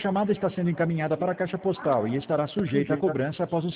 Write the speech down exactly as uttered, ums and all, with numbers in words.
chamada está sendo encaminhada para a caixa postal e estará sujeita a cobrança após o